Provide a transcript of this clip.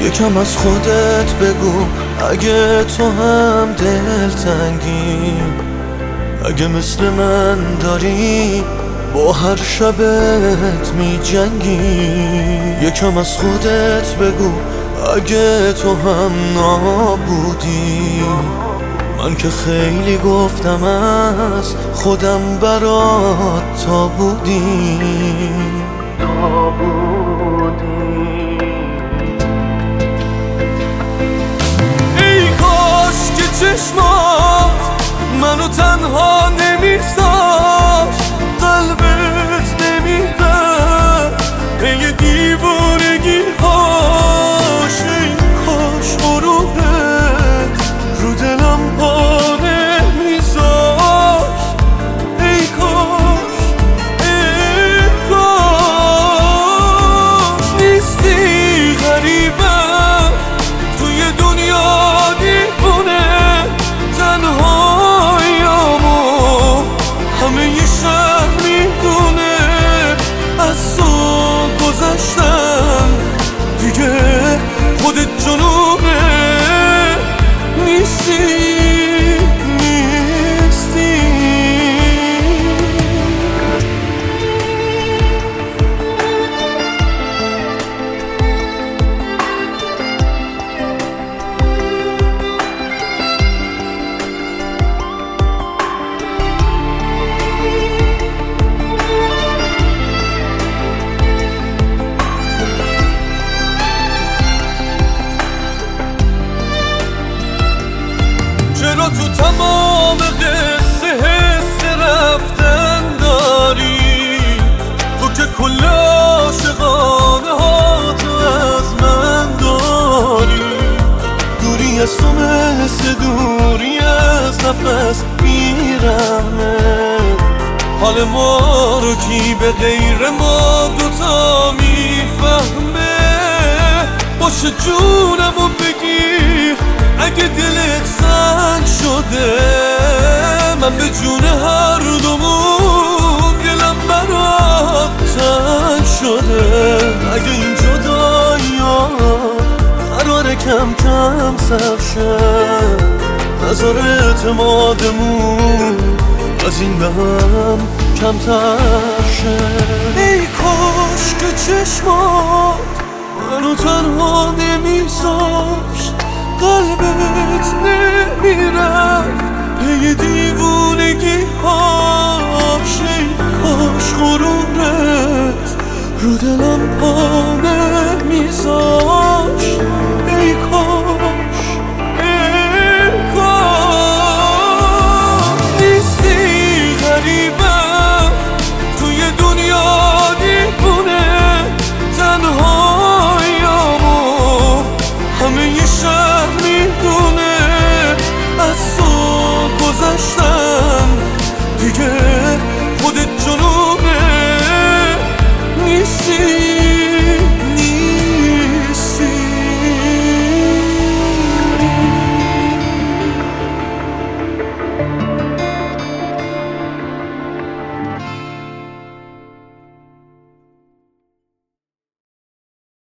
یکم از خودت بگو اگه تو هم دلتنگی، اگه مثل من داری با هر شبت می جنگی. یکم از خودت بگو اگه تو هم نابودی، من که خیلی گفتم از خودم برات تا بودی. ای کاش که چشمات منو تنها نمیذاشت، قلبت نمیرفت پی دیوونگی هاش. ای کاش غرورت رو دلم پا نمیذاشت. ای کاش نیستی غریبم توی دنیا دیوونه، تنهاییامو همه ی شهر میدونه. از تو گذشتم دیگه خودت جنونه، نیستی. چرا تو تمام قصه حس رفتن داری؟ تو که کل عاشقانه ها تو از من داری. دوری از تو مثل دوری از نفس بیرحمه. حال ما رو کی به غیر ما دوتا میفهمه؟ باشه جونمو بگیر اگه دلت سنگ شده، من به جون هر دومون دلم برات تنگ شده. اگه این جدایی‌ها قراره کم کم سر شه، نذار اعتمادمون از این به هم کمتر شه. ای کاش که چشمات منو تنها نمیذاشت، قلبت نمیرفت پی دیوونگی هاش. ای کاش غرورت رو دلم پا نمیذاشت.